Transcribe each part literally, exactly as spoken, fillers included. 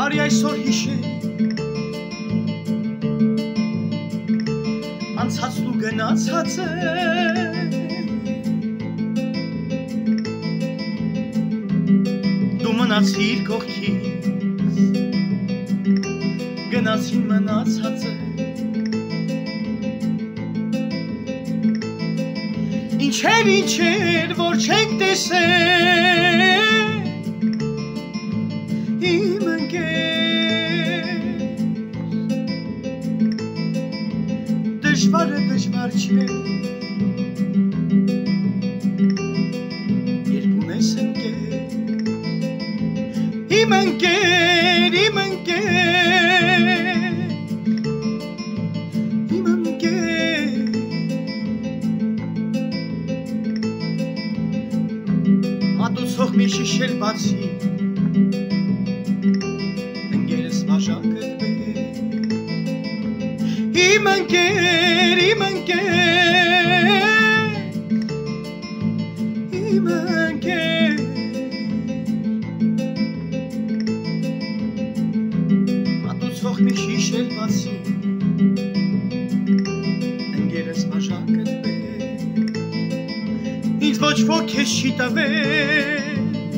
Արի այսօր հիշել անցածն ու գնացածը Դու մնացիր կողքիս Գնացին մնացածը Ինչեր ինչեր որ չենք տեսել Իմ ընկեր Դժվարը դժվար չէ Երբ ունես ընկեր Իմ ընկեր, իմ ընկեր Իմ ընկեր Մատուցող մի շիշել բացի Ընկերս բաժակդ բեր Իմ ընկեր, իմ ընկեր Իմ ընկեր Մատուցող մի շիշել բացի Ընկերս բաժակդ բեր Ինձ ոչ ոք քեզ չի տվել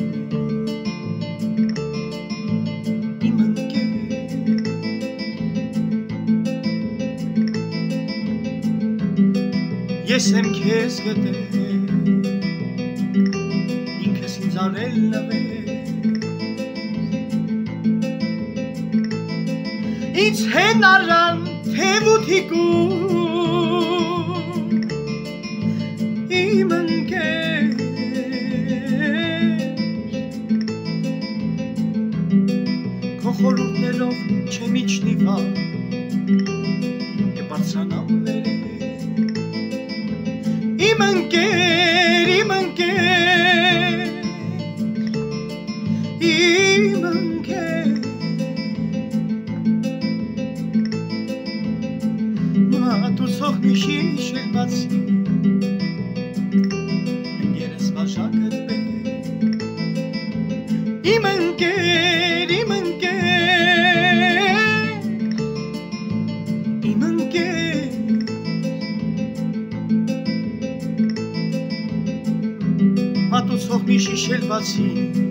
Իմ ընկեր Ես եմ քեզ գտել Ինքս ինձ արել նվեր Ինձ հեն արան թևութիկում Իմ ընկեր Քո խորհուրդներով չեմ իջնի վար Կբարձրանամ վերև Իմ ընկեր, իմ ընկեր Իմ ընկեր Մատուցող մի շիշել բացի Ընկերս բաժակդ բեր Իմ ընկեր, իմ ընկեր Իմ ընկեր Մատուցող մի շիշել բացի